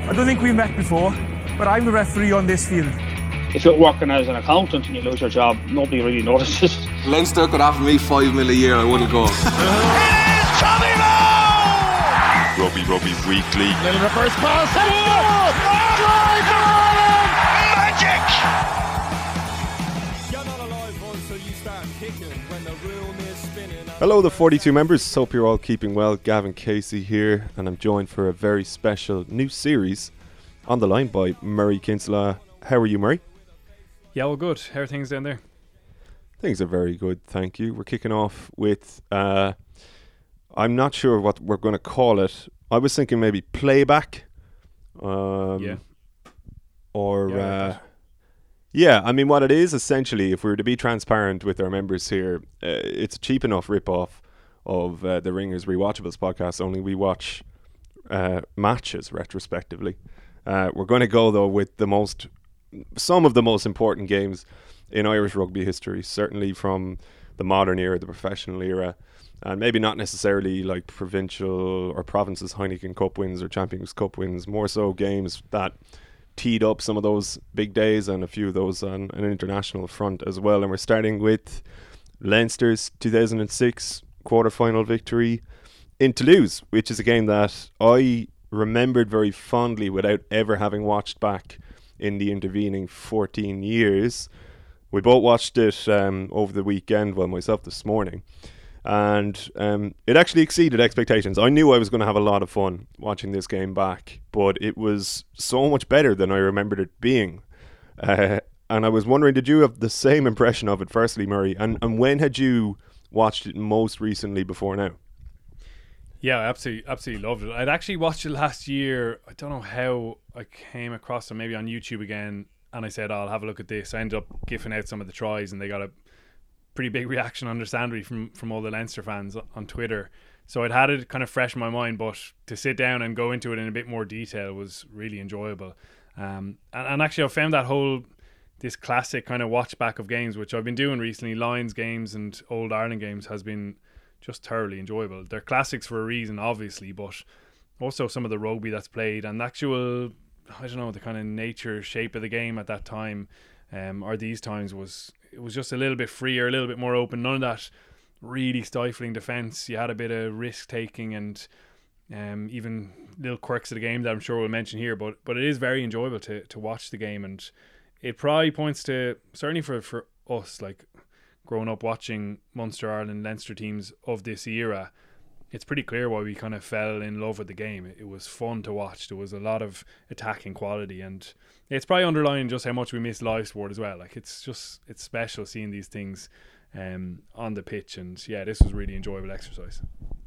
I don't think we've met before, but I'm the referee on this field. If you're working as an accountant and you lose your job, nobody really notices. Leinster could offer me $5 million a year, I wouldn't go. It is Tommy Moe! Rugby Weekly. Little reverse pass. Try for Ireland! Magic! You're not alive until you start kicking when the room is spinning. Hello, the 42 members. Hope you're all keeping well. Gavin Casey here, and I'm joined for a very special new series on the line by Murray Kinsella. How are you, Murray? Yeah, well, good. How are things down there? Things are very good, thank you. We're kicking off with, I'm not sure what we're going to call it. I was thinking maybe playback. Yeah. Or, Yeah, I mean, what it is, essentially, if we were to be transparent with our members here, it's a cheap enough rip-off of the Ringers Rewatchables podcast, only we watch matches retrospectively. We're going to go, though, with some of the most important games in Irish rugby history, certainly from the modern era, the professional era, and maybe not necessarily like provincial or provinces Heineken Cup wins or Champions Cup wins, more so games that teed up some of those big days and a few of those on an international front as well. And we're starting with Leinster's 2006 quarter-final victory in Toulouse, which is a game that I remembered very fondly without ever having watched back in the intervening 14 years. We both watched it over the weekend, well, myself this morning, and it actually exceeded expectations. I knew I was going to have a lot of fun watching this game back, but it was so much better than I remembered it being. And I was wondering, did you have the same impression of it, firstly, Murray? And when had you watched it most recently before now? Yeah, I absolutely loved it. I'd actually watched it last year. I don't know how I came across it, maybe on YouTube again, and I said, I'll have a look at this. I ended up gifting out some of the tries, and they got a pretty big reaction, understandably, from all the Leinster fans on Twitter. So I'd had it kind of fresh in my mind, but to sit down and go into it in a bit more detail was really enjoyable. And actually, I found this classic kind of watch back of games, which I've been doing recently, Lions games and Old Ireland games, has been just thoroughly enjoyable. They're classics for a reason, obviously, but also some of the rugby that's played and the actual, I don't know, the kind of nature, shape of the game at that time, or these times, it was just a little bit freer, a little bit more open. None of that really stifling defence. You had a bit of risk taking and even little quirks of the game that I'm sure we'll mention here, but it is very enjoyable to watch the game, and it probably points to, certainly for us, like growing up watching Munster, Ireland, Leinster teams of this era, it's pretty clear why we kind of fell in love with the game. It was fun to watch. There was a lot of attacking quality, and it's probably underlying just how much we miss live sport as well. Like it's special seeing these things on the pitch, and yeah, this was really enjoyable exercise.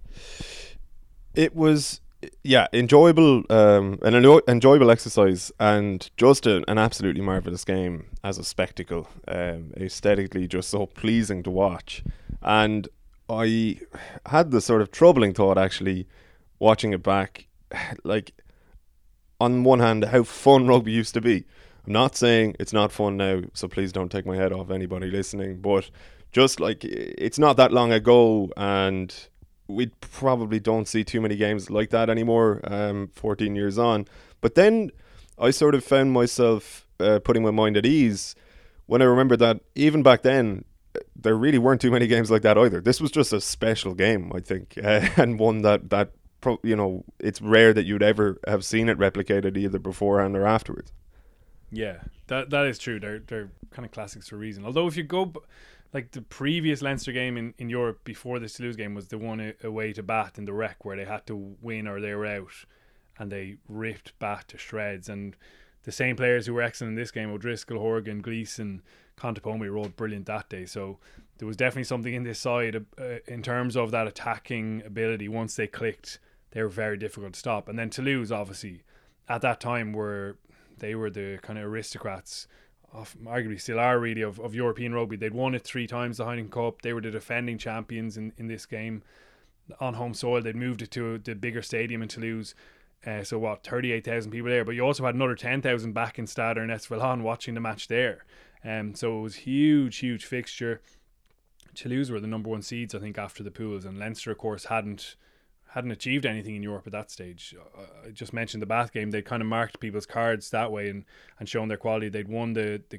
It was, enjoyable, an enjoyable exercise, and just an absolutely marvellous game as a spectacle. Aesthetically, just so pleasing to watch. And I had the sort of troubling thought, actually, watching it back, like, on one hand, how fun rugby used to be. I'm not saying it's not fun now, so please don't take my head off anybody listening, but just like, it's not that long ago, and we probably don't see too many games like that anymore 14 years on. But then I sort of found myself putting my mind at ease when I remembered that even back then there really weren't too many games like that either. This was just a special game, I think, and one that it's rare that you'd ever have seen it replicated either beforehand or afterwards. Yeah, that is true. They're kind of classics for a reason. Although if you go, like the previous Leinster game in Europe before this Toulouse game was the one away to Bath in the Rec, where they had to win or they were out, and they ripped Bath to shreds. And the same players who were excellent in this game, O'Driscoll, Horgan, Gleeson, Contepomi, were all brilliant that day. So there was definitely something in this side in terms of that attacking ability. Once they clicked, they were very difficult to stop. And then Toulouse, obviously, at that time they were the kind of aristocrats, arguably still are really, of European rugby. They'd won it 3 times, the Heineken Cup. They were the defending champions in this game on home soil. They'd moved it to the bigger stadium in Toulouse. 38,000 people there, but you also had another 10,000 back in Stade Ernest Vallon watching the match there. So it was huge fixture. Toulouse were the number 1 seeds, I think, after the pools, and Leinster, of course, hadn't hadn't achieved anything in Europe at that stage. I just mentioned the Bath game. They kind of marked people's cards that way and shown their quality. They'd won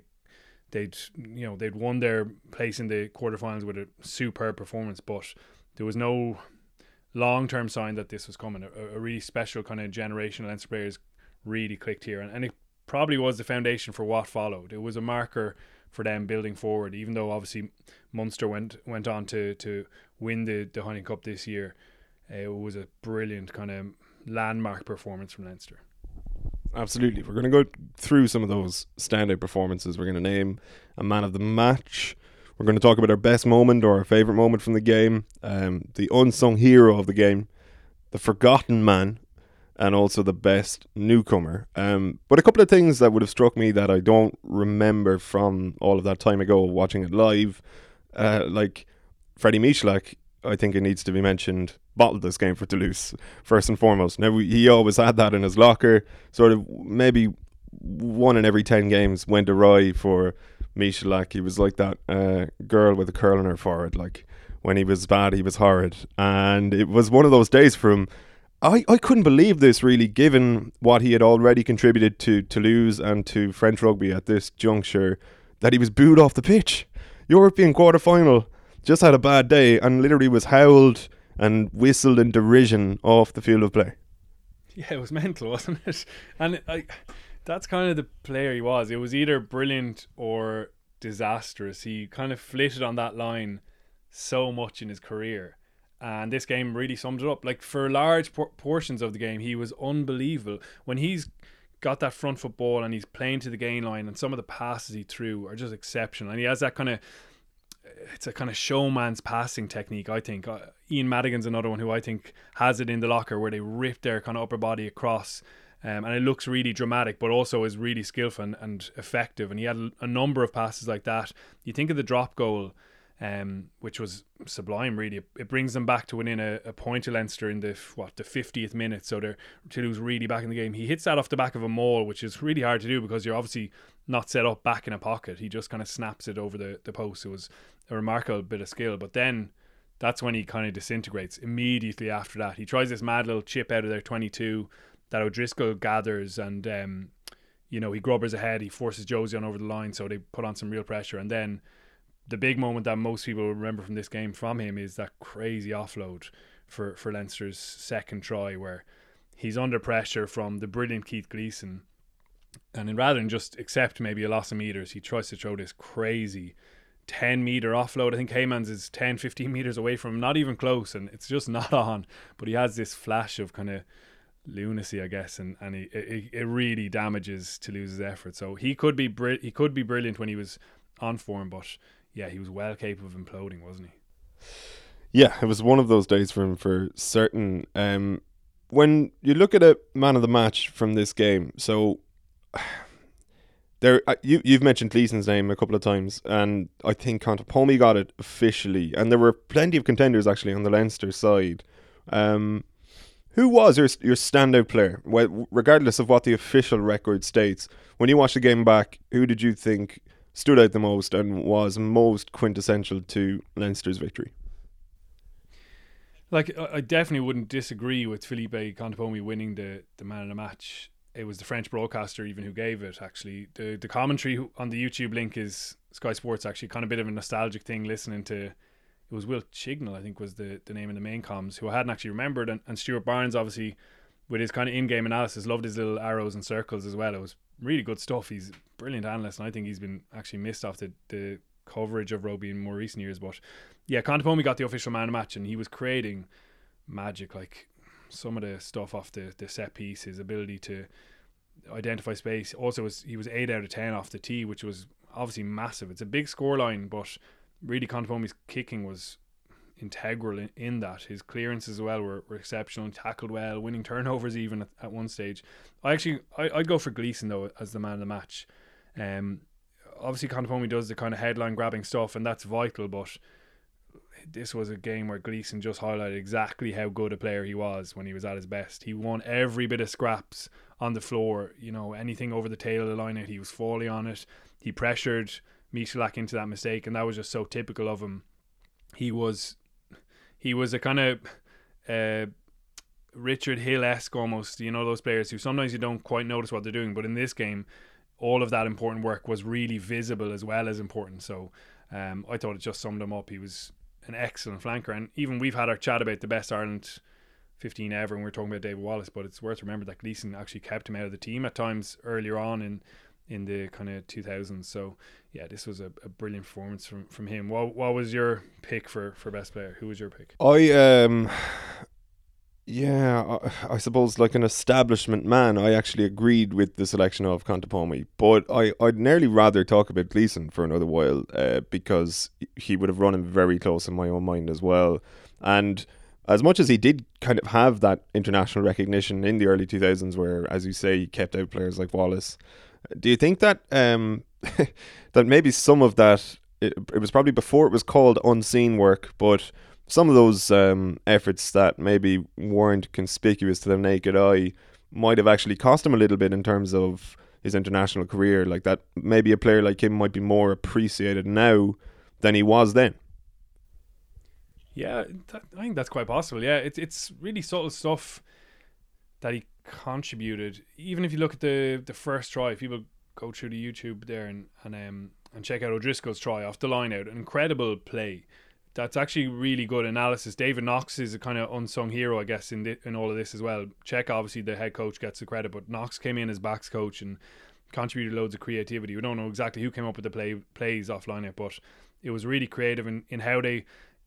they'd won their place in the quarterfinals with a superb performance, but there was no long-term sign that this was coming. A really special kind of generation of Leinster players really clicked here, and it probably was the foundation for what followed. It was a marker for them building forward, even though obviously Munster went on to win the Heineken Cup this year. It was a brilliant kind of landmark performance from Leinster. Absolutely. We're going to go through some of those standout performances. We're going to name a man of the match. We're going to talk about our best moment or our favourite moment from the game, the unsung hero of the game, the forgotten man, and also the best newcomer. But a couple of things that would have struck me that I don't remember from all of that time ago watching it live, like Freddie Michalak, I think it needs to be mentioned, bottled this game for Toulouse, first and foremost. Now, he always had that in his locker. Sort of maybe 1 in every 10 games went awry for Michalak. He was like that girl with a curl in her forehead. Like, when he was bad, he was horrid. And it was one of those days for him. I couldn't believe this, really, given what he had already contributed to Toulouse and to French rugby at this juncture, that he was booed off the pitch. European quarter-final, just had a bad day and literally was howled and whistled in derision off the field of play. Yeah, it was mental, wasn't it? And that's kind of the player he was. It was either brilliant or disastrous. He kind of flitted on that line so much in his career. And this game really sums it up. Like, for large portions of the game, he was unbelievable. When he's got that front foot ball and he's playing to the gain line, and some of the passes he threw are just exceptional. And he has that kind of, it's a kind of showman's passing technique, I think. Ian Madigan's another one who I think has it in the locker, where they rip their kind of upper body across, and it looks really dramatic, but also is really skillful and effective. And he had a number of passes like that. You think of the drop goal, which was sublime, really. It brings them back to within a point of Leinster in the 50th minute, so they're Toulouse really back in the game. He hits that off the back of a maul, which is really hard to do because you're obviously not set up back in a pocket. He just kind of snaps it over the post. It was a remarkable bit of skill, but then that's when he kind of disintegrates immediately after that. He tries this mad little chip out of their 22 that O'Driscoll gathers, and he grubbers ahead. He forces Josie on over the line, so they put on some real pressure. And then the big moment that most people remember from this game from him is that crazy offload for Leinster's second try, where he's under pressure from the brilliant Keith Gleeson, and rather than just accept maybe a loss of meters, he tries to throw this crazy 10-meter offload. I think Heymans is 10-15 meters away from him, not even close, and it's just not on. But he has this flash of kind of lunacy, I guess, and it really damages Toulouse's effort. So he could be brilliant when he was on form, but yeah, he was well capable of imploding, wasn't he? Yeah, it was one of those days for him for certain. When you look at a man of the match from this game, so there you've mentioned Gleeson's name a couple of times, and I think Contepomi got it officially, and there were plenty of contenders actually on the Leinster side. Who was your standout player, regardless of what the official record states? When you watched the game back, who did you think stood out the most and was most quintessential to Leinster's victory? Like, I definitely wouldn't disagree with Philippe Contepomi winning the man of the match. It was the French broadcaster even who gave it, actually. The commentary on the YouTube link is Sky Sports, actually. Kind of a bit of a nostalgic thing, listening to, it was Will Chignall, I think was the name in the main comms, who I hadn't actually remembered. And Stuart Barnes, obviously, with his kind of in-game analysis, loved his little arrows and circles as well. It was really good stuff. He's a brilliant analyst, and I think he's been actually missed off the coverage of rugby in more recent years. But yeah, Contepomi got the official man of the match, and he was creating magic. Like, some of the stuff off the set piece, his ability to identify space. Also, he was 8 out of 10 off the tee, which was obviously massive. It's a big scoreline, but really Contepomi's kicking was integral in that. His clearances as well were exceptional. He tackled well, winning turnovers even at one stage. I'd go for Gleeson though as the man of the match. Obviously Contepomi does the kind of headline grabbing stuff, and that's vital, but this was a game where Gleeson just highlighted exactly how good a player he was when he was at his best. He won every bit of scraps on the floor. Anything over the tail of the line out, he was falling on it. He pressured Michalak into that mistake, and that was just so typical of him. He was a kind of Richard Hill-esque almost, you know, those players who sometimes you don't quite notice what they're doing, but in this game all of that important work was really visible as well as important. So I thought it just summed him up. He was an excellent flanker, and even we've had our chat about the best Ireland 15 ever, and we're talking about David Wallace, but it's worth remembering that Gleeson actually kept him out of the team at times earlier on in the kind of 2000s. So yeah, this was a brilliant performance from him. What was your pick for best player? Who was your pick? I suppose, like an establishment man, I actually agreed with the selection of Contepomi, but I'd nearly rather talk about Gleeson for another while, because he would have run him very close in my own mind as well. And as much as he did kind of have that international recognition in the early 2000s, where, as you say, he kept out players like Wallace, do you think that that maybe some of that, it was probably before it was called unseen work, but some of those efforts that maybe weren't conspicuous to the naked eye might have actually cost him a little bit in terms of his international career? Like that, maybe a player like him might be more appreciated now than he was then. Yeah, I think that's quite possible. Yeah, it's really subtle stuff that he contributed. Even if you look at the first try, if people go through the YouTube there and check out O'Driscoll's try off the line out, an incredible play. That's actually really good analysis. David Knox is a kind of unsung hero, I guess, in all of this as well. Czech, obviously, the head coach, gets the credit, but Knox came in as backs coach and contributed loads of creativity. We don't know exactly who came up with the plays offline it, but it was really creative in how they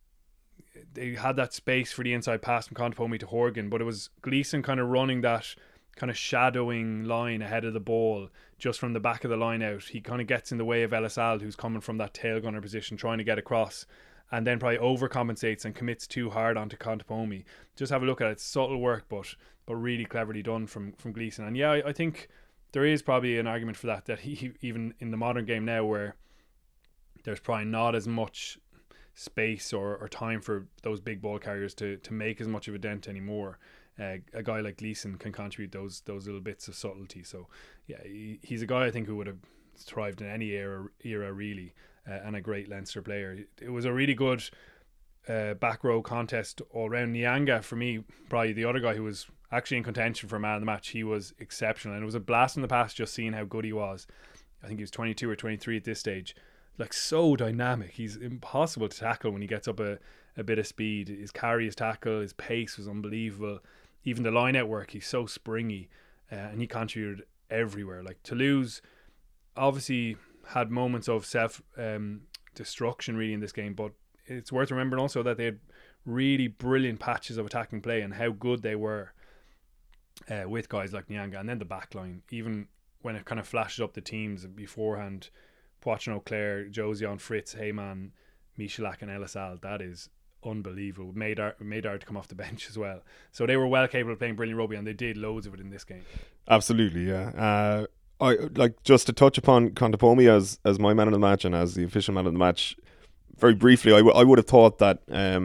had that space for the inside pass from Contepomi to Horgan, but it was Gleeson kind of running that kind of shadowing line ahead of the ball just from the back of the line out. He kind of gets in the way of Elisald, who's coming from that tail gunner position trying to get across, and then probably overcompensates and commits too hard onto Contepomi. Just have a look at it. It's subtle work, but really cleverly done from Gleeson. And yeah, I think there is probably an argument for that he, even in the modern game now, where there's probably not as much space or time for those big ball carriers to make as much of a dent anymore. A guy like Gleeson can contribute those little bits of subtlety. So yeah, he's a guy I think who would have thrived in any era really. And a great Leinster player. It was a really good back row contest all round. Nyanga, for me, probably the other guy who was actually in contention for man of the match. He was exceptional, and it was a blast in the past just seeing how good he was. I think he was 22 or 23 at this stage. Like, so dynamic. He's impossible to tackle when he gets up a bit of speed. His carry, his tackle, his pace was unbelievable. Even the line out work, he's so springy, and he contributed everywhere. Like, Toulouse obviously had moments of self destruction really in this game, but it's worth remembering also that they had really brilliant patches of attacking play and how good they were with guys like Nyanga. And then the back line, even when it kind of flashes up the teams beforehand, Poitras, O'Clair, Josian, Fritz, Heyman, Michalak and Elisald, that is unbelievable. Maynard to come off the bench as well. So they were well capable of playing brilliant rugby, and they did loads of it in this game. Absolutely, yeah. I like, just to touch upon Contepomi as my man of the match and as the official man of the match, very briefly, I would have thought that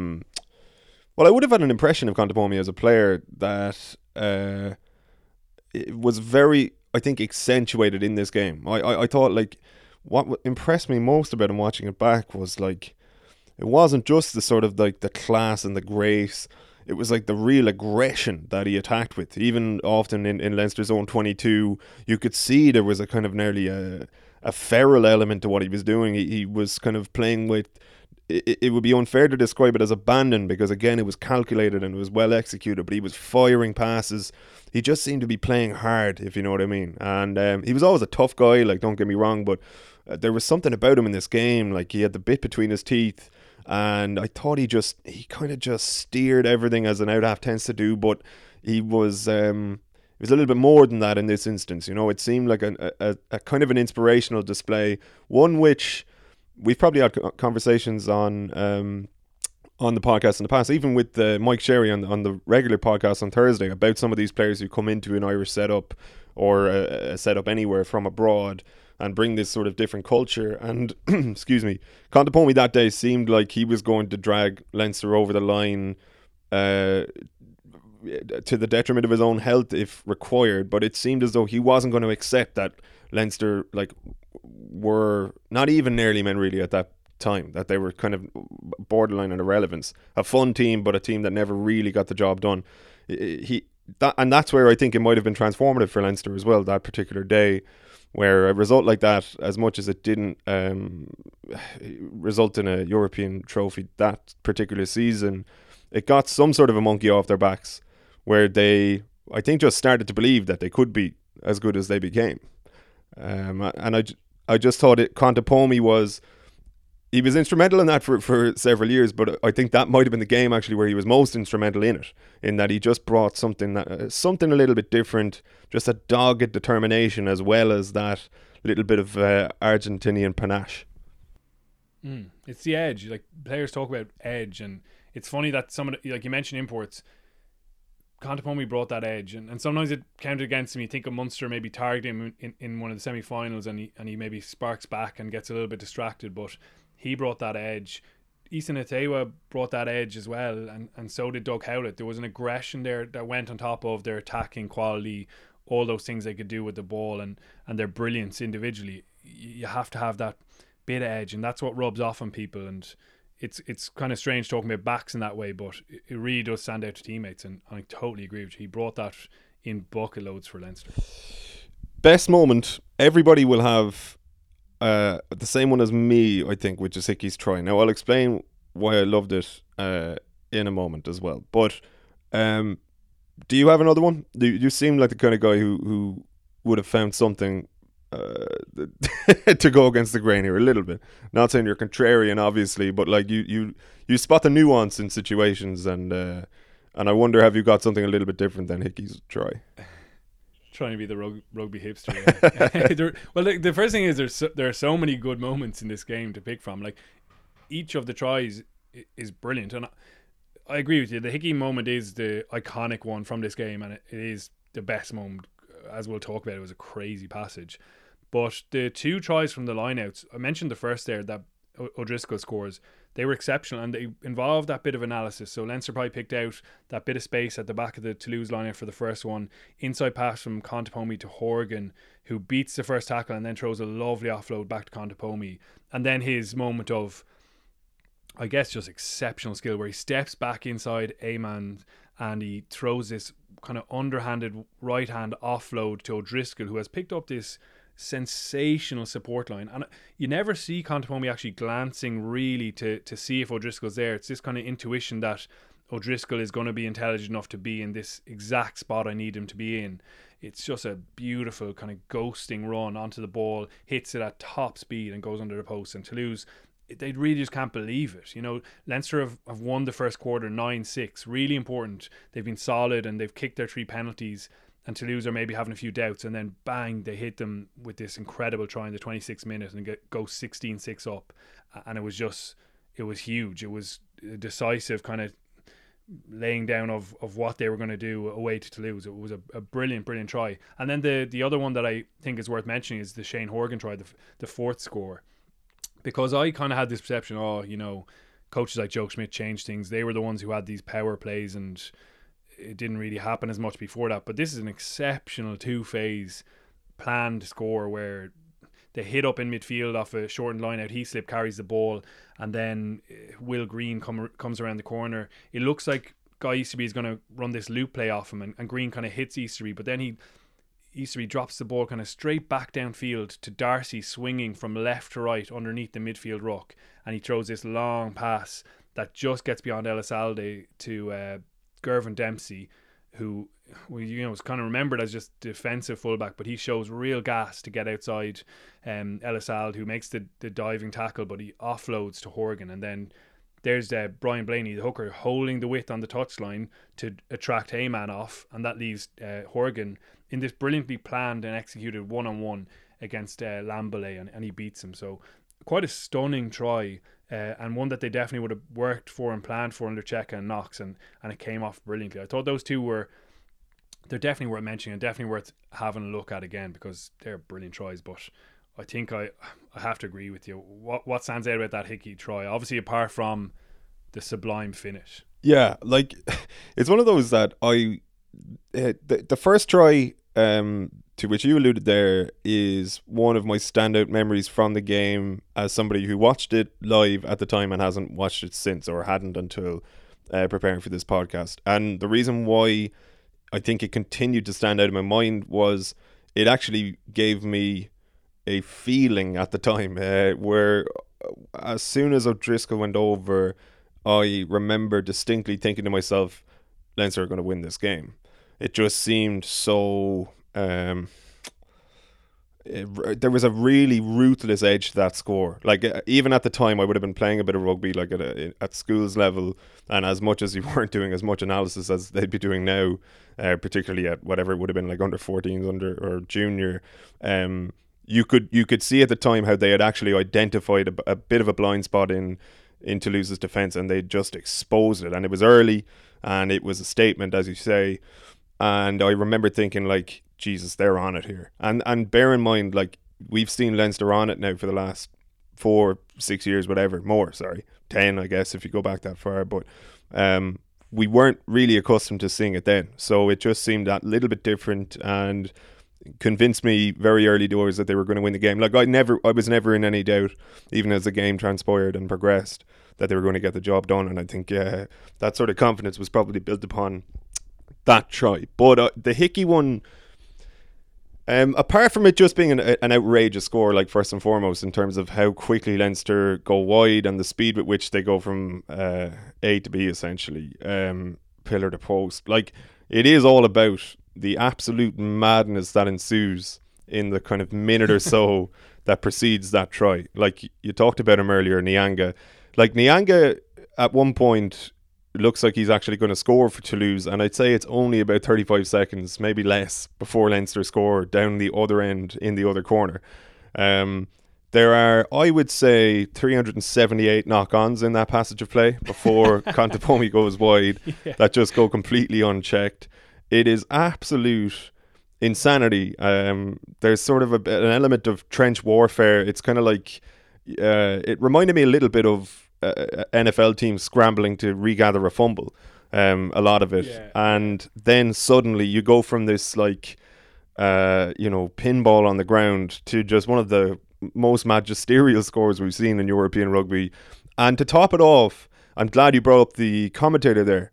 I would have had an impression of Contepomi as a player that it was very, I think, accentuated in this game. I thought, like, what impressed me most about him watching it back was, like, it wasn't just the sort of like the class and the grace. It was like the real aggression that he attacked with. Even often in Leinster's own 22, you could see there was a kind of nearly a feral element to what he was doing. He was kind of playing with, it would be unfair to describe it as abandon, because again, it was calculated and it was well executed, but he was firing passes. He just seemed to be playing hard, if you know what I mean. And he was always a tough guy, like, don't get me wrong, but there was something about him in this game. Like, he had the bit between his teeth. And I thought he kind of just steered everything, as an out half tends to do, but he was a little bit more than that in this instance. You know, it seemed like a kind of an inspirational display, one which we've probably had conversations on the podcast in the past, even with Mike Sherry on the regular podcast on Thursday, about some of these players who come into an Irish setup or a setup anywhere from abroad and bring this sort of different culture. And excuse me, Contepomi that day seemed like he was going to drag Leinster over the line to the detriment of his own health if required, but it seemed as though he wasn't going to accept that Leinster, like, were not even nearly men really at that time, that they were kind of borderline on irrelevance. A fun team, but a team that never really got the job done. and that's where I think it might have been transformative for Leinster as well that particular day, where a result like that, as much as it didn't result in a European trophy that particular season, it got some sort of a monkey off their backs, where they, I think, just started to believe that they could be as good as they became. And I just thought Contepomi was instrumental in that for several years, but I think that might have been the game actually where he was most instrumental in it, in that he just brought something a little bit different, just a dogged determination, as well as that little bit of Argentinian panache. It's the edge. Like, players talk about edge, and it's funny that some of the, like you mentioned, imports, Contepomi brought that edge, and sometimes it counted against him. You think of Munster maybe targeting him in one of the semi-finals, and he maybe sparks back and gets a little bit distracted, but he brought that edge. Isa Natewa brought that edge as well, and so did Doug Howlett. There was an aggression there that went on top of their attacking quality, all those things they could do with the ball, and their brilliance individually. You have to have that bit of edge, and that's what rubs off on people. And it's kind of strange talking about backs in that way, but it really does stand out to teammates, and I totally agree with you. He brought that in bucket loads for Leinster. Best moment, everybody will have the same one as me, I think, which is Hickey's try. Now, I'll explain why I loved it in a moment as well. But do you have another one? You seem like the kind of guy who would have found something to go against the grain here a little bit. Not saying you're contrarian, obviously, but like you spot the nuance in situations, and I wonder, have you got something a little bit different than Hickey's try? Trying to be the rugby hipster. Yeah. The first thing is there are so many good moments in this game to pick from. Like, each of the tries is brilliant, and I agree with you. The Hickey moment is the iconic one from this game, and it is the best moment. As we'll talk about, it was a crazy passage. But the two tries from the lineouts, I mentioned the first there that O'Driscoll scores, they were exceptional, and they involved that bit of analysis. So Leinster probably picked out that bit of space at the back of the Toulouse lineout for the first one, inside pass from Contepomi to Horgan, who beats the first tackle and then throws a lovely offload back to Contepomi, and then his moment of, I guess, just exceptional skill, where he steps back inside A-man and he throws this kind of underhanded right hand offload to O'Driscoll, who has picked up this sensational support line. And you never see Contepomi actually glancing really to see if O'Driscoll's there. It's this kind of intuition that O'Driscoll is going to be intelligent enough to be in this exact spot I need him to be in. It's just a beautiful kind of ghosting run onto the ball, hits it at top speed and goes under the post. And Toulouse, they really just can't believe it. You know, Leinster have won the first quarter 9-6, really important. They've been solid and they've kicked their 3 penalties, and Toulouse are maybe having a few doubts, and then bang, they hit them with this incredible try in the 26th minute and go 16-6 up. And it was huge. It was a decisive kind of laying down of what they were going to do away to Toulouse. It was a brilliant try. And then the other one that I think is worth mentioning is the Shane Horgan try, the fourth score. Because I kind of had this perception, coaches like Joe Schmidt changed things. They were the ones who had these power plays, and it didn't really happen as much before that. But this is an exceptional 2-phase planned score where they hit up in midfield off a shortened line out. Heaslip carries the ball, and then Will Green comes around the corner. It looks like Guy Easterby is going to run this loop play off him, and Green kind of hits Easterby, but then Easterby drops the ball kind of straight back downfield to Darcy, swinging from left to right underneath the midfield ruck, and he throws this long pass that just gets beyond Ellis-Alde to Gervin Dempsey, who is kind of remembered as just defensive fullback, but he shows real gas to get outside Ellis-Alde, who makes the diving tackle, but he offloads to Horgan, and then there's Brian Blaney, the hooker, holding the width on the touchline to attract A-man off, and that leaves Horgan in this brilliantly planned and executed one-on-one against Lambolet, and he beats him. So quite a stunning try, and one that they definitely would have worked for and planned for under Cheika and Knox, and it came off brilliantly. I thought those two they're definitely worth mentioning and definitely worth having a look at again, because they're brilliant tries. But I think I have to agree with you. What stands out about that Hickey try, obviously apart from the sublime finish? Yeah, like it's one of those that the first try to which you alluded there is one of my standout memories from the game as somebody who watched it live at the time and hasn't watched it since, or hadn't until preparing for this podcast. And the reason why I think it continued to stand out in my mind was it actually gave me a feeling at the time where as soon as O'Driscoll went over, I remember distinctly thinking to myself, Leinster are going to win this game. It just seemed so... there was a really ruthless edge to that score. Like even at the time, I would have been playing a bit of rugby, like at schools level, and as much as you weren't doing as much analysis as they'd be doing now, particularly at whatever it would have been like under 14s, or junior, you could see at the time how they had actually identified a bit of a blind spot in Toulouse's defence, and they just exposed it. And it was early, and it was a statement, as you say. And I remember thinking, like, Jesus, they're on it here. And bear in mind, like, we've seen Leinster on it now for the last 4-6 years, whatever, 10, I guess, if you go back that far. But we weren't really accustomed to seeing it then. So it just seemed that little bit different, and convinced me very early doors that they were going to win the game. Like, I was never in any doubt, even as the game transpired and progressed, that they were going to get the job done. And I think that sort of confidence was probably built upon that try. But the Hickey one, apart from it just being an outrageous score, like, first and foremost, in terms of how quickly Leinster go wide and the speed with which they go from A to B, essentially, pillar to post, like, it is all about the absolute madness that ensues in the kind of minute or so that precedes that try. Like, you talked about him earlier, Nyanga. Like, Nyanga at one point looks like he's actually going to score for Toulouse, and I'd say it's only about 35 seconds, maybe less, before Leinster score down the other end in the other corner. There are, I would say, 378 knock-ons in that passage of play before Contepomi goes wide, that just go completely unchecked. It is absolute insanity. There's sort of an element of trench warfare. It's kind of like, it reminded me a little bit of NFL teams scrambling to regather a fumble, a lot of it. And then suddenly you go from this, like, pinball on the ground to just one of the most magisterial scores we've seen in European rugby. And to top it off, I'm glad you brought up the commentator there.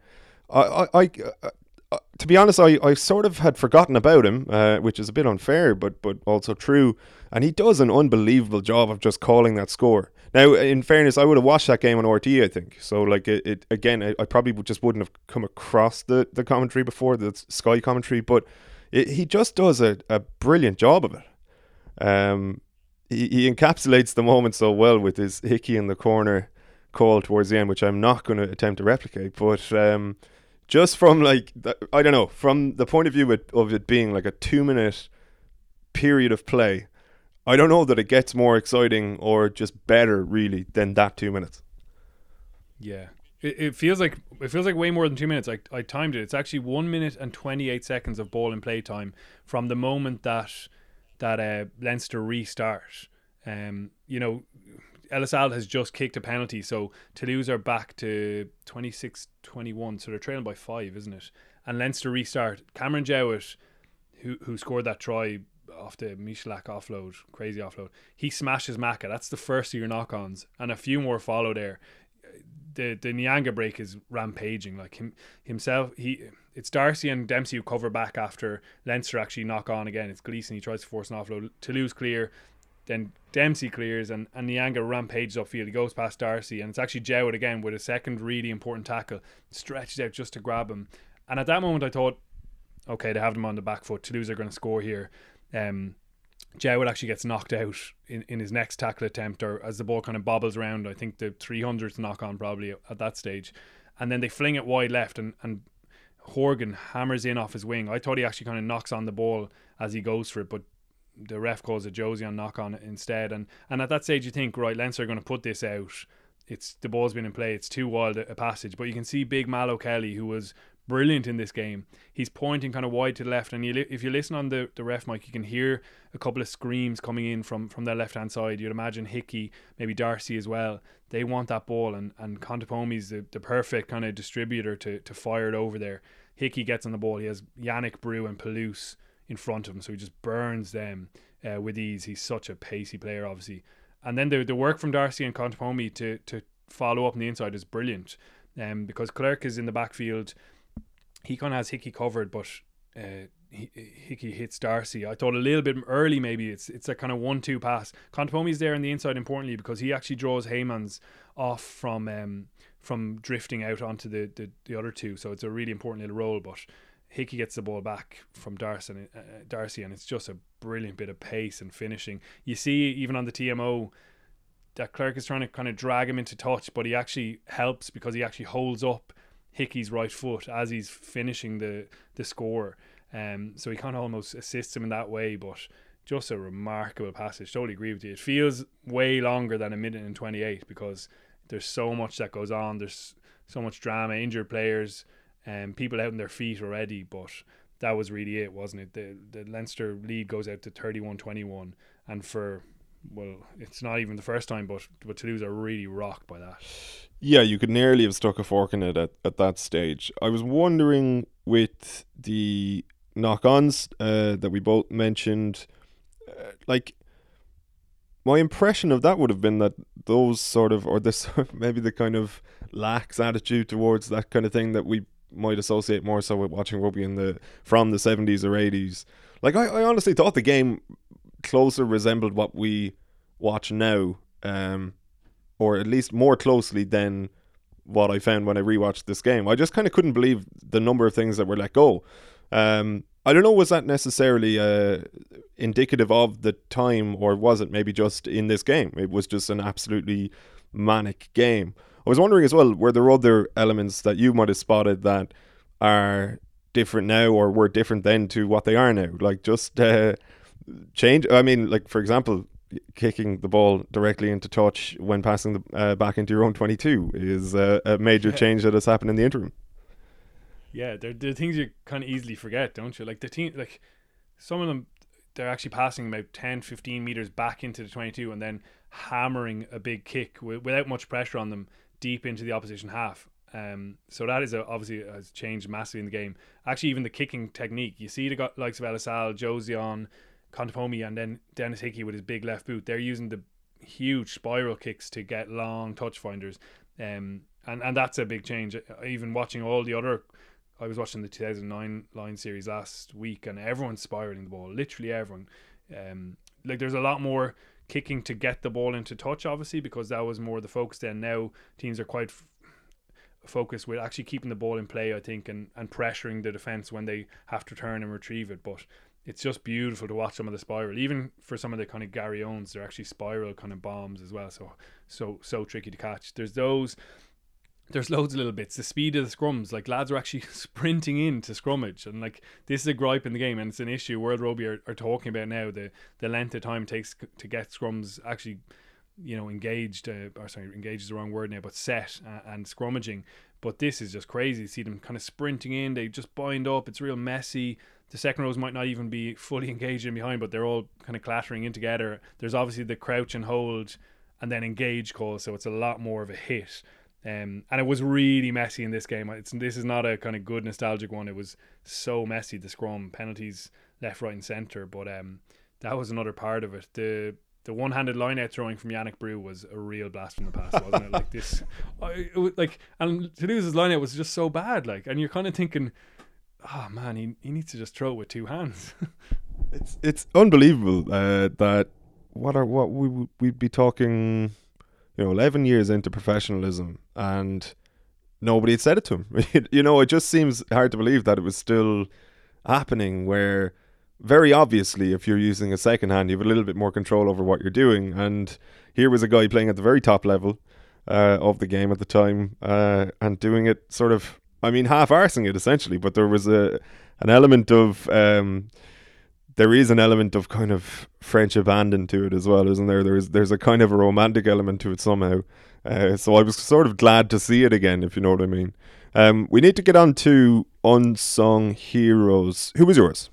To be honest, I sort of had forgotten about him, which is a bit unfair, but also true. And he does an unbelievable job of just calling that score. Now, in fairness, I would have watched that game on RT, I think. So, like, it again, I probably just wouldn't have come across the commentary before, the Sky commentary, but he just does a brilliant job of it. He encapsulates the moment so well with his Hickey in the corner call towards the end, which I'm not going to attempt to replicate, but just from, like, I don't know, from the point of view of it being like a 2-minute period of play, I don't know that it gets more exciting or just better, really, than that 2 minutes. Yeah, it feels like way more than 2 minutes. I timed it. It's actually 1 minute and 28 seconds of ball and play time from the moment that Leinster restart. Ellis Al has just kicked a penalty, so Toulouse are back to 26-21, so they're trailing by 5, isn't it? And Leinster restart. Cameron Jowett, who scored that try off the Michalak offload, crazy offload, he smashes Maka. That's the first of your knock-ons, and a few more follow there. The Nyanga break is rampaging. Like himself, it's Darcy and Dempsey who cover back after Leinster actually knock on again. It's Gleeson, he tries to force an offload. Toulouse clear, then Dempsey clears, and Nyanga rampages upfield. He goes past Darcy, and it's actually Jowett again with a second really important tackle, stretches out just to grab him. And at that moment I thought, okay, they have them on the back foot. Toulouse are going to score here. Jowett actually gets knocked out in his next tackle attempt, or as the ball kind of bobbles around. I think the 300th knock on probably at that stage, and then they fling it wide left, and Horgan hammers in off his wing. I thought he actually kind of knocks on the ball as he goes for it, but the ref calls a Josie on knock on instead, and at that stage you think, right, Leinster are going to put this out. It's the ball's been in play, it's too wild a passage, but you can see big Mallow Kelly, who was brilliant in this game. He's pointing kind of wide to the left, and if you listen on the ref mic, you can hear a couple of screams coming in from their left hand side. You'd imagine Hickey, maybe Darcy as well. They want that ball, and Contepomi's the perfect kind of distributor to fire it over there. Hickey gets on the ball. He has Yannick Brew and Palouse in front of him, so he just burns them with ease. He's such a pacey player, obviously. And then the work from Darcy and Contepomi to follow up on the inside is brilliant. because Clerk is in the backfield. He kind of has Hickey covered, but Hickey hits Darcy. I thought a little bit early maybe it's a kind of 1-2 pass. Contepomi's there on the inside importantly because he actually draws Heymans off from drifting out onto the other two, so it's a really important little role. But Hickey gets the ball back from Darcy and it's just a brilliant bit of pace and finishing. You see even on the TMO that Clerk is trying to kind of drag him into touch, but he actually helps because he actually holds up Hickey's right foot as he's finishing the score. So he kind of almost assists him in that way, but just a remarkable passage. Totally agree with you. It feels way longer than 1:28 because there's so much that goes on. There's so much drama, injured players, people out on their feet already, but that was really it, wasn't it? The Leinster lead goes out to 31-21, and it's not even the first time, but Toulouse are really rocked by that. Yeah, you could nearly have stuck a fork in it at that stage. I was wondering with the knock-ons that we both mentioned, my impression of that would have been that those sort of, or this maybe the kind of lax attitude towards that kind of thing that we might associate more so with watching rugby from the 70s or 80s. Like I honestly thought the game closer resembled what we watch now, or at least more closely than what I found when I rewatched this game. I just kind of couldn't believe the number of things that were let go. I don't know, was that necessarily indicative of the time, or was it maybe just in this game? It was just an absolutely manic game. I was wondering as well, were there other elements that you might have spotted that are different now or were different then to what they are now? Like just change. I mean, like for example, kicking the ball directly into touch when passing the back into your own 22 is a major change that has happened in the interim. Yeah, they're things you kind of easily forget, don't you? Like the team, like some of them, they're actually passing about 10-15 meters back into the 22 and then hammering a big kick without much pressure on them deep into the opposition half. So that is obviously has changed massively in the game. Actually, even the kicking technique, you see the likes of Elisal, Josion, Contepomi, and then Dennis Hickey with his big left boot. They're using the huge spiral kicks to get long touch finders, and that's a big change. Even watching all the other, I was watching the 2009 Line series last week, and everyone's spiraling the ball. Literally everyone. Like there's a lot more kicking to get the ball into touch, obviously, because that was more the focus then. Now teams are quite focused with actually keeping the ball in play, I think, and pressuring the defence when they have to turn and retrieve it. But it's just beautiful to watch some of the spiral. Even for some of the kind of Gary Owens, they're actually spiral kind of bombs as well. So tricky to catch. There's loads of little bits. The speed of the scrums, like lads are actually sprinting into scrummage, and like this is a gripe in the game, and it's an issue World Rugby are talking about now. The length of time it takes to get scrums actually, engaged. Engaged is the wrong word now, but set and scrummaging. But this is just crazy. You see them kind of sprinting in. They just bind up. It's real messy. The second rows might not even be fully engaged in behind, but they're all kind of clattering in together. There's obviously the crouch and hold and then engage call, so it's a lot more of a hit. And it was really messy in this game. This is not a kind of good nostalgic one. It was so messy, the scrum, penalties left, right and centre. But that was another part of it. The one-handed line-out throwing from Yannick Brew was a real blast from the past, wasn't it? Like this, and Toulouse's line-out was just so bad. Like, and you're kind of thinking, oh man, he needs to just throw it with two hands. It's unbelievable that we'd be talking, 11 years into professionalism and nobody had said it to him. It just seems hard to believe that it was still happening, where very obviously if you're using a second hand you have a little bit more control over what you're doing, and here was a guy playing at the very top level of the game at the time, and doing it sort of, half-arsing it essentially, but there was an element of there is an element of kind of French abandon to it as well, isn't there? There's a kind of a romantic element to it somehow. So I was sort of glad to see it again, if you know what I mean. We need to get on to unsung heroes. Who was yours?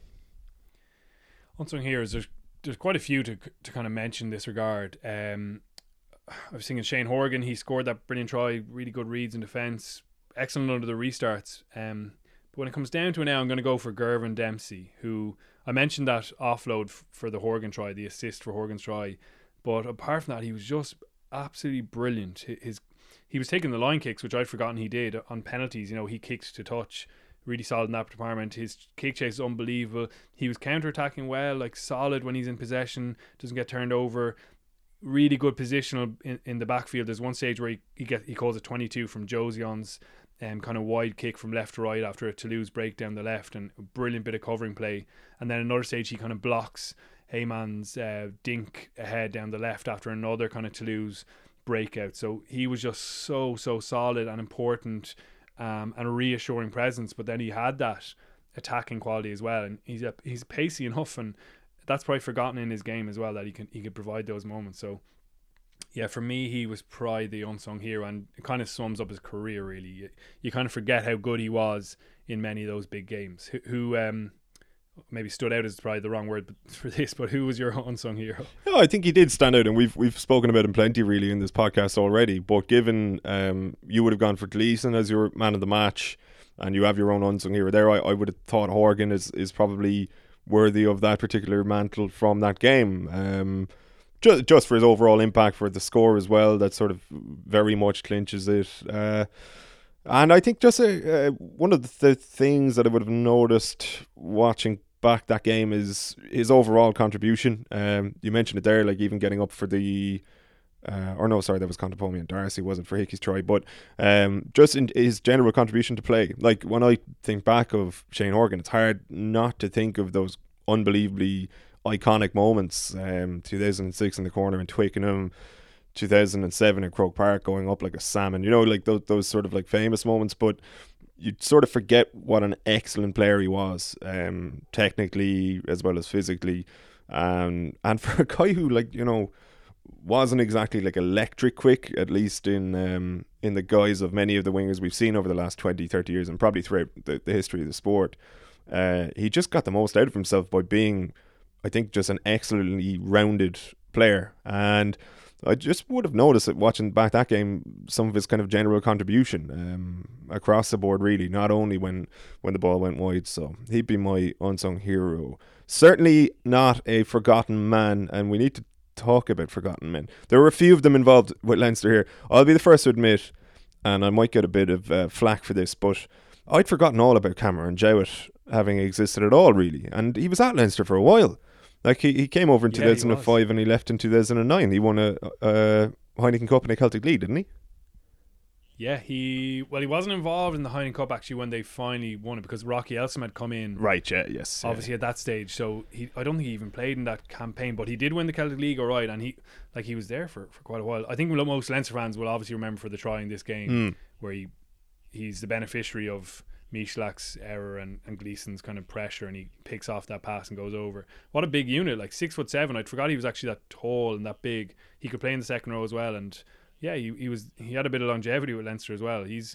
Unsung heroes, there's quite a few to kind of mention in this regard. I was thinking Shane Horgan, he scored that brilliant try, really good reads in defence, excellent under the restarts. But when it comes down to it now, I'm going to go for Gervin Dempsey, who I mentioned that offload for the Horgan try, the assist for Horgan's try. But apart from that, he was just absolutely brilliant. he was taking the line kicks, which I'd forgotten he did on penalties. You know, he kicked to touch, really solid in that department. His kick chase is unbelievable. He was counter-attacking well, like solid when he's in possession, doesn't get turned over. Really good positional in the backfield. There's one stage where he calls a 22 from Josion's kind of wide kick from left to right after a Toulouse break down the left, and a brilliant bit of covering play. And then another stage he kind of blocks Heyman's dink ahead down the left after another kind of Toulouse breakout. So he was just so solid and important, and a reassuring presence. But then he had that attacking quality as well, and he's pacey enough, and that's probably forgotten in his game as well, that he could provide those moments. So yeah, for me, he was probably the unsung hero, and it kind of sums up his career really. You kind of forget how good he was in many of those big games. Who maybe stood out is probably the wrong word for this, but who was your unsung hero? Yeah, I think he did stand out, and we've spoken about him plenty really in this podcast already. But given you would have gone for Gleeson as your man of the match, and you have your own unsung hero there, I would have thought Horgan is probably worthy of that particular mantle from that game. Just for his overall impact, for the score as well, that sort of very much clinches it. And I think just one of the things that I would have noticed watching back that game is his overall contribution. You mentioned it there, like even getting up for the that was Contepomi and Darcy, wasn't for Hickey's try, but just in his general contribution to play. Like when I think back of Shane Horgan, it's hard not to think of those unbelievably iconic moments. 2006 in the corner in Twickenham, 2007 in Croke Park going up like a salmon, you know, like those sort of like famous moments. But you sort of forget what an excellent player he was, technically as well as physically, and for a guy who, like, you know, wasn't exactly like electric quick, at least in the guise of many of the wingers we've seen over the last 20-30 years and probably throughout the history of the sport. He just got the most out of himself by being, I think, just an excellently rounded player. And I just would have noticed it watching back that game, some of his kind of general contribution across the board really, not only when the ball went wide. So he'd be my unsung hero. Certainly not a forgotten man, and we need to talk about forgotten men. There were a few of them involved with Leinster here. I'll be the first to admit, and I might get a bit of flack for this, but I'd forgotten all about Cameron Jowett having existed at all really, and he was at Leinster for a while. Like he came over in 2005 and he left in 2009. He won a Heineken Cup and a Celtic League, didn't he? Yeah, he wasn't involved in the Heineken Cup actually when they finally won it, because Rocky Elsom had come in. Right, yeah, yes. Obviously at that stage, so I don't think he even played in that campaign, but he did win the Celtic League, alright, and he was there for quite a while. I think most Leinster fans will obviously remember for the try in this game where he's the beneficiary of Michalak's error and Gleeson's kind of pressure, and he picks off that pass and goes over. What a big unit, like 6'7". I forgot he was actually that tall and that big. He could play in the second row as well, and yeah, he had a bit of longevity with Leinster as well. He's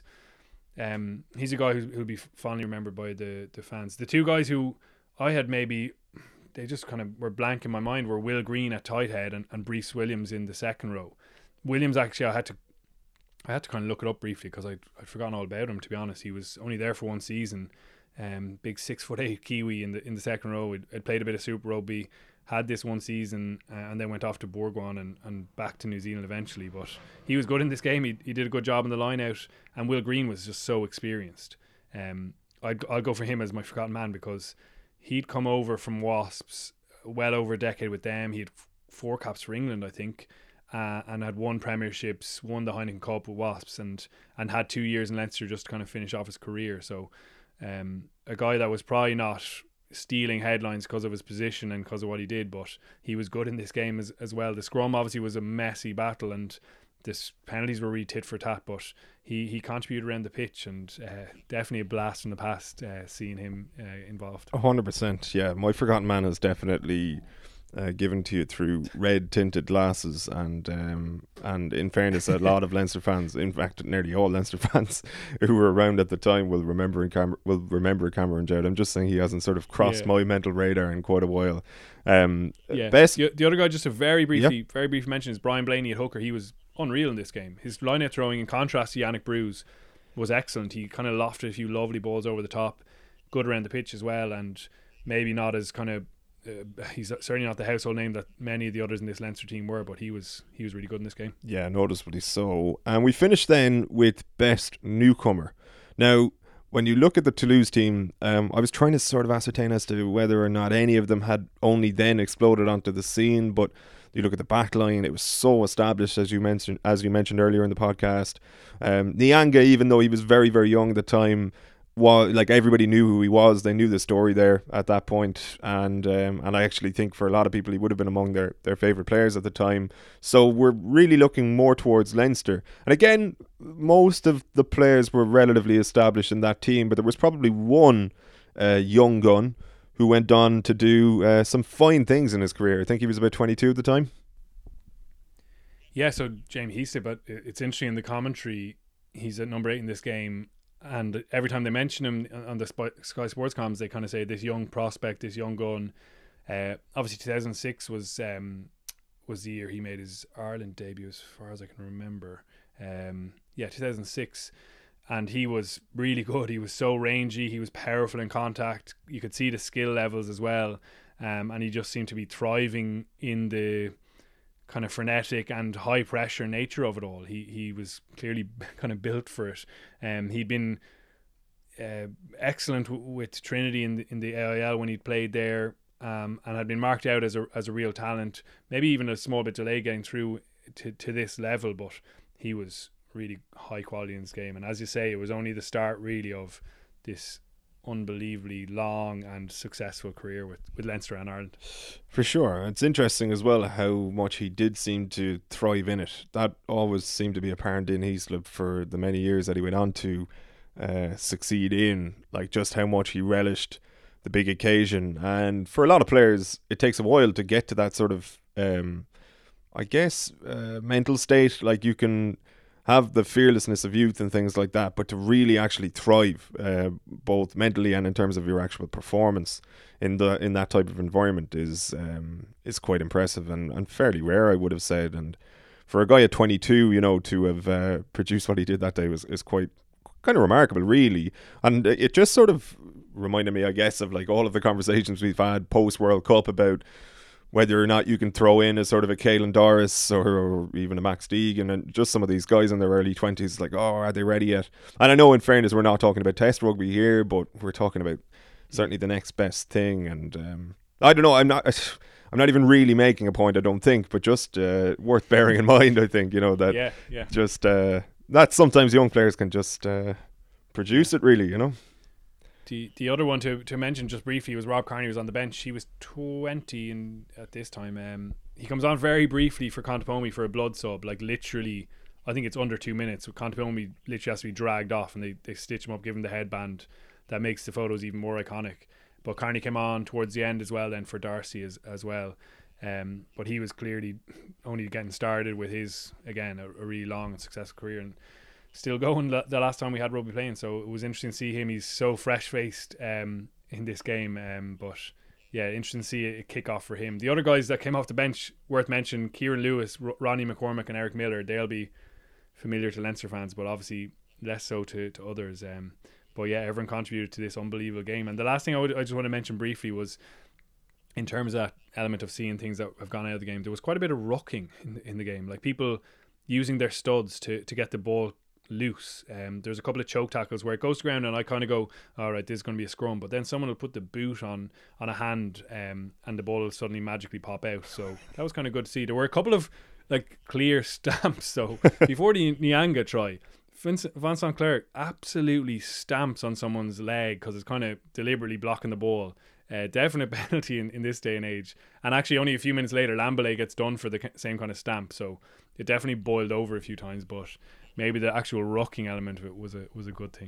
a guy who'll be fondly remembered by the fans. The two guys who I had maybe they just kind of were blank in my mind were Will Green at tight head and Brees Williams in the second row. Williams, actually, I had to kind of look it up briefly because I'd forgotten all about him, to be honest. He was only there for one season. Big 6'8" Kiwi in the second row. Had played a bit of Super Rugby, had this one season, and then went off to Bourgoin and back to New Zealand eventually. But he was good in this game. He did a good job in the line out, and Will Green was just so experienced. I'll go for him as my forgotten man because he'd come over from Wasps well over a decade with them. He had 4 caps for England, I think. And had won premierships, won the Heineken Cup with Wasps, and had 2 years in Leinster just to kind of finish off his career. So a guy that was probably not stealing headlines because of his position and because of what he did, but he was good in this game as well. The scrum obviously was a messy battle, and this penalties were really tit for tat, but he contributed around the pitch, and definitely a blast from the past seeing him involved. 100%, yeah. My forgotten man is definitely given to you through red tinted glasses, and in fairness, a lot of Leinster fans, in fact nearly all Leinster fans who were around at the time will remember Cameron Jowett. I'm just saying he hasn't sort of crossed my mental radar in quite a while. Best the other guy, just a very brief mention, is Brian Blaney at hooker. He was unreal in this game. His line-out throwing, in contrast to Yannick Bruce, was excellent. He kind of lofted a few lovely balls over the top, good around the pitch as well, and maybe not as kind of he's certainly not the household name that many of the others in this Leinster team were, but he was really good in this game. Yeah, noticeably so. And we finished then with best newcomer. Now, when you look at the Toulouse team, I was trying to sort of ascertain as to whether or not any of them had only then exploded onto the scene, but you look at the back line, it was so established, as you mentioned earlier in the podcast. Nyanga, even though he was very, very young at the time, like everybody knew who he was. They knew the story there at that point, and I actually think for a lot of people he would have been among their favourite players at the time. So we're really looking more towards Leinster. And again, most of the players were relatively established in that team, but there was probably one young gun who went on to do some fine things in his career. I think he was about 22 at the time. Yeah, so Jamie Heaslip, but it's interesting in the commentary, he's at number 8 in this game. And every time they mention him on the Sky Sports comms, they kind of say this young prospect, this young gun. Obviously, 2006 was the year he made his Ireland debut, as far as I can remember. 2006, and he was really good. He was so rangy. He was powerful in contact. You could see the skill levels as well, and he just seemed to be thriving in the kind of frenetic and high pressure nature of it all. He was clearly kind of built for it. He'd been excellent with Trinity in the AIL when he'd played there, and had been marked out as a real talent. Maybe even a small bit delayed getting through to this level, but he was really high quality in this game. And as you say, it was only the start really of this unbelievably long and successful career with Leinster and Ireland. For sure. It's interesting as well how much he did seem to thrive in it. That always seemed to be apparent in Heaslip for the many years that he went on to succeed in, like just how much he relished the big occasion. And for a lot of players, it takes a while to get to that sort of mental state. Like, you can have the fearlessness of youth and things like that, but to really actually thrive, both mentally and in terms of your actual performance in that type of environment is quite impressive and fairly rare, I would have said. And for a guy at 22, to have produced what he did that day is quite kind of remarkable, really. And it just sort of reminded me, I guess, of like all of the conversations we've had post World Cup about whether or not you can throw in a sort of a Caelan Doris or even a Max Deegan, and just some of these guys in their early 20s, like, oh, are they ready yet? And I know, in fairness, we're not talking about test rugby here, but we're talking about certainly the next best thing. And I don't know, I'm not even really making a point, I don't think, but just worth bearing in mind, I think, that just that sometimes young players can just produce it, really, The other one to mention just briefly was Rob Kearney. He was on the bench. He was 20 at this time. He comes on very briefly for Contepomi for a blood sub. Like, literally, I think it's under 2 minutes. So Contepomi literally has to be dragged off, and they stitch him up, give him the headband. That makes the photos even more iconic. But Kearney came on towards the end as well then for Darcy as well. But he was clearly only getting started with his, again, a really long and successful career, and still going the last time we had rugby playing. So it was interesting to see him. He's so fresh-faced in this game. But yeah, interesting to see a kick-off for him. The other guys that came off the bench, worth mentioning, Kieran Lewis, Ronnie McCormick and Eric Miller, they'll be familiar to Leinster fans, but obviously less so to others. But yeah, everyone contributed to this unbelievable game. And the last thing I just want to mention briefly was, in terms of that element of seeing things that have gone out of the game, there was quite a bit of rucking in the game. Like, people using their studs to get the ball loose. There's a couple of choke tackles where it goes to ground and I kind of go, all right, this is going to be a scrum, but then someone will put the boot on a hand and the ball will suddenly magically pop out. So that was kind of good to see. There were a couple of like clear stamps. So before the Nyanga try, Vincent Clerc absolutely stamps on someone's leg because it's kind of deliberately blocking the ball. Definite penalty in this day and age. And actually only a few minutes later Lambalay gets done for the same kind of stamp. So it definitely boiled over a few times, but maybe the actual rocking element of it was a good thing.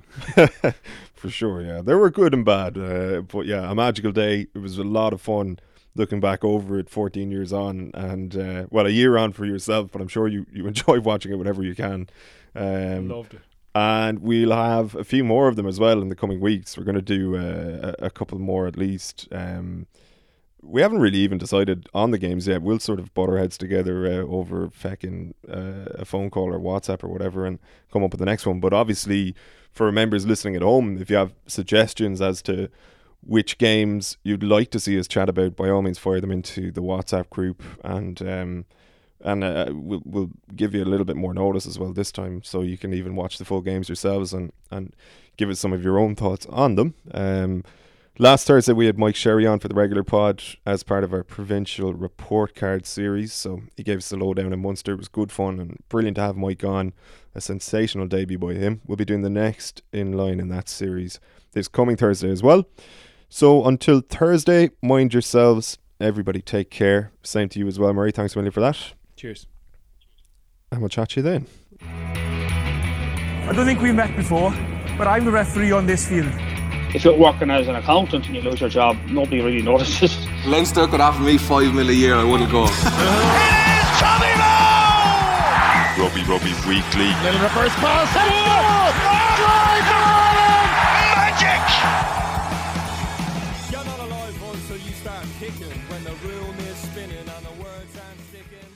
For sure, yeah. They were good and bad, but yeah, a magical day. It was a lot of fun looking back over it 14 years on, and a year on for yourself, but I'm sure you enjoy watching it whenever you can. Loved it. And we'll have a few more of them as well in the coming weeks. We're going to do a couple more at least. We haven't really even decided on the games yet. We'll sort of butt our heads together over fecking a phone call or WhatsApp or whatever and come up with the next one. But obviously, for members listening at home, if you have suggestions as to which games you'd like to see us chat about, by all means fire them into the WhatsApp group, and we'll give you a little bit more notice as well this time, so you can even watch the full games yourselves and give us some of your own thoughts on them. Last Thursday we had Mike Sherry on for the regular pod as part of our provincial report card series, so he gave us the lowdown in Munster. It was good fun and brilliant to have Mike on. A sensational debut by him. We'll be doing the next in line in that series this coming Thursday as well. So until Thursday, mind yourselves. Everybody take care. Same to you as well, Murray. Thanks a million for that. Cheers. And we'll chat to you then. I don't think we've met before, but I'm the referee on this field. If you're working as an accountant and you lose your job, nobody really notices. Leinster could offer me 5 mil a year, I wouldn't go. It is Tommy Lowe! Robbie Weekly. Little reverse pass. Try for Ireland! Magic! You're not alive until you start kicking when the room is spinning and the words aren't sticking.